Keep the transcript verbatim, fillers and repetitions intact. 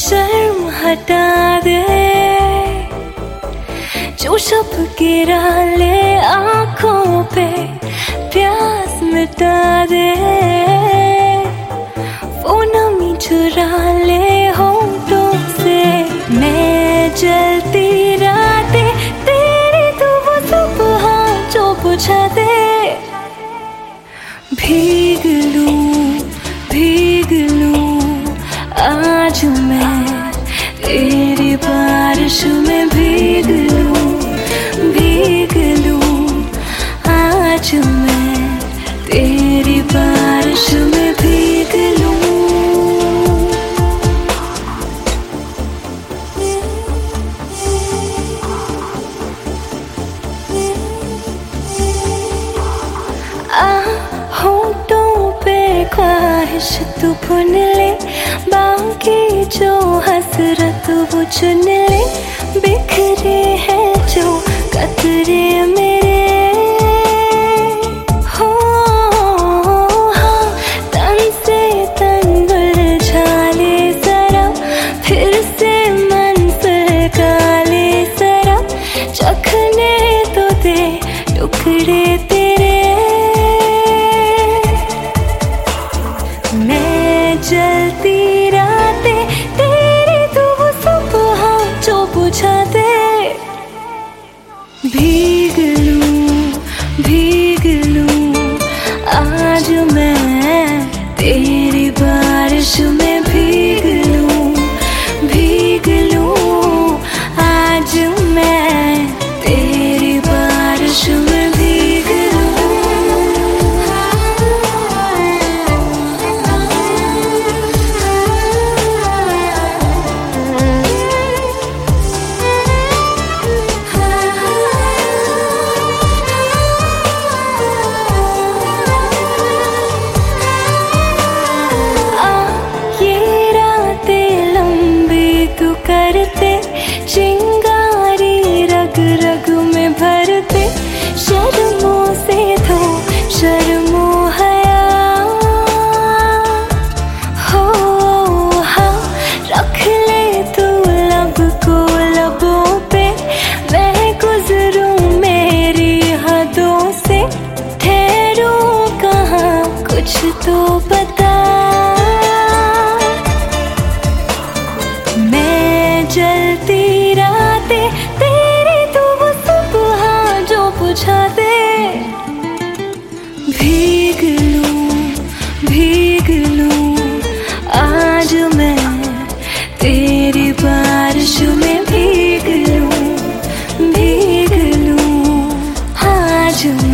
शर्म हटा दे, जो शब गिरा ले आँखों पे, प्यास मिटा दे, वो नमी चुरा ले होंठों से। मैं जलती रातें तेरी, तू वो सुबह जो बुझा दे। भीग लूं भीग लूं आज मैं तेरी बारिश में, भीग लूं भीग लूं आज मैं तेरी बारिश में, भीग लूं। आ होंठों पे ख्वाहिश तू भुन ले, बाकी जो हसरत वो चुन ले। बिखरे हैं जो कतरे मेरे, हो हाँ तन से तन उलझा ले जरा, फिर से मंजिल का ले जरा। चखने तो दे टुकड़े तेरे, मैं जलती रातें तेरी, तू वो सुबह जो बुझा दे। भीग लूं भीग लूं आज मैं तेरी बारिश में, भीग लूं भीग लूं आज मैं तेरी बारिश में, भीग लूं। करते चिंगारी रग रग में भरते, शर्मों से धो शर्मो हया, हो हाँ रख ले तू लब को लबों पे। मैं गुजरूं मेरी हदों से, ठहरूं कहाँ कुछ तो बता। जलती रातें तेरी, तू वो सुबह जो बुझा दे। भीग लूं भीग लूं आज मैं तेरी बारिश में, भीग लूं भीग लूं आज मैं।